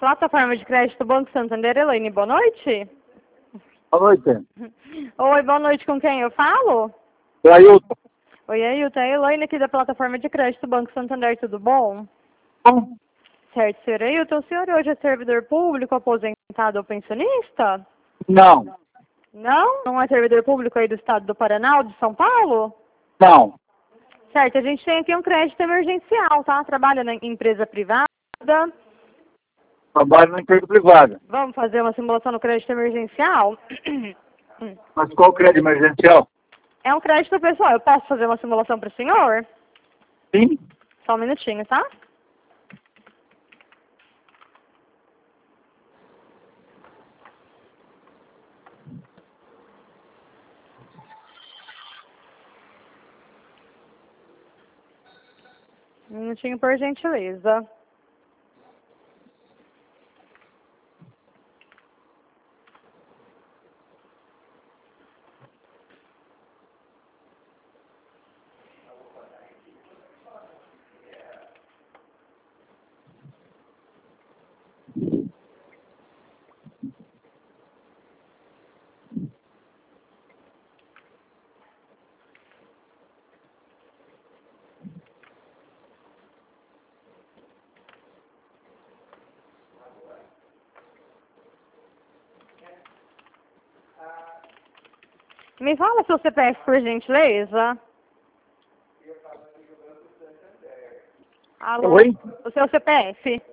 Plataforma de crédito Banco Santander, Elaine, boa noite. Boa noite. Oi, boa noite, com quem eu falo? É Ailton. Oi, Ailton, é a Elaine aqui da plataforma de crédito Banco Santander, tudo bom? Bom, Certo, senhor Ailton, o senhor hoje é servidor público, aposentado ou pensionista? não, Não? Não é servidor público aí do estado do Paraná ou de São Paulo? não. Certo, a gente tem aqui um crédito emergencial, tá? Trabalha na empresa privada. Trabalho na empresa privada. Vamos fazer uma simulação no crédito emergencial? Mas qual crédito emergencial? É um crédito pessoal. Eu posso fazer uma simulação para o senhor? Sim. Só um minutinho, tá? Um minutinho, por gentileza. Me fala seu CPF, por gentileza. Alô? Oi? O seu CPF?